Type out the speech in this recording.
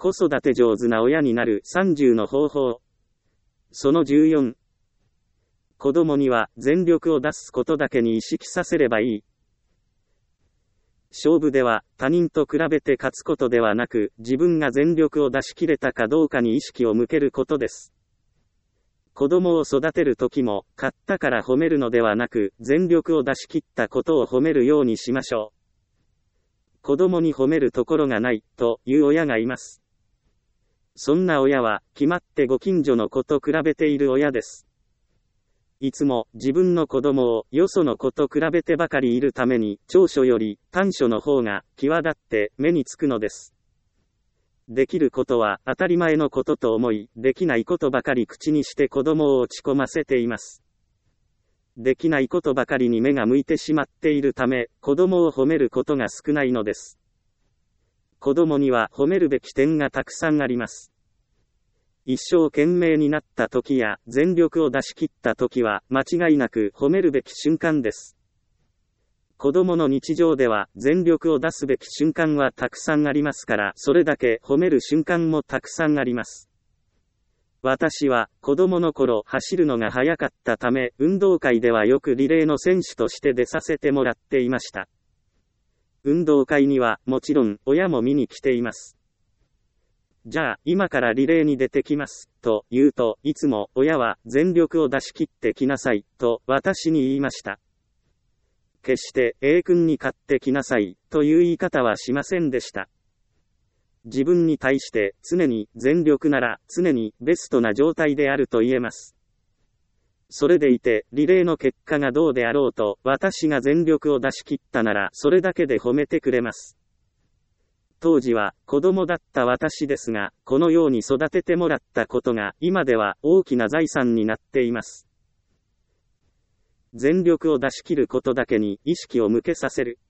子育て上手な親になる30の方法。その14。子供には全力を出すことだけに意識させればいい。勝負では他人と比べて勝つことではなく、自分が全力を出し切れたかどうかに意識を向けることです。子供を育てるときも、勝ったから褒めるのではなく、全力を出し切ったことを褒めるようにしましょう。子供に褒めるところがない、という親がいます。そんな親は、決まってご近所の子と比べている親です。いつも自分の子供をよその子と比べてばかりいるために、長所より短所の方が際立って目につくのです。できることは当たり前のことと思い、できないことばかり口にして子供を落ち込ませています。できないことばかりに目が向いてしまっているため、子供を褒めることが少ないのです。子供には褒めるべき点がたくさんあります。一生懸命になった時や全力を出し切った時は間違いなく褒めるべき瞬間です。子供の日常では全力を出すべき瞬間はたくさんありますから、それだけ褒める瞬間もたくさんあります。私は子供の頃走るのが速かったため、運動会ではよくリレーの選手として出させてもらっていました。運動会にはもちろん親も見に来ています。じゃあ今からリレーに出てきますと言うと、いつも親は全力を出し切ってきなさいと私に言いました。決して A 君に勝ってきなさいという言い方はしませんでした。自分に対して常に全力なら常にベストな状態であると言えます。それでいてリレーの結果がどうであろうと、私が全力を出し切ったならそれだけで褒めてくれます。当時は子供だった私ですが、このように育ててもらったことが今では大きな財産になっています。全力を出し切ることだけに意識を向けさせる。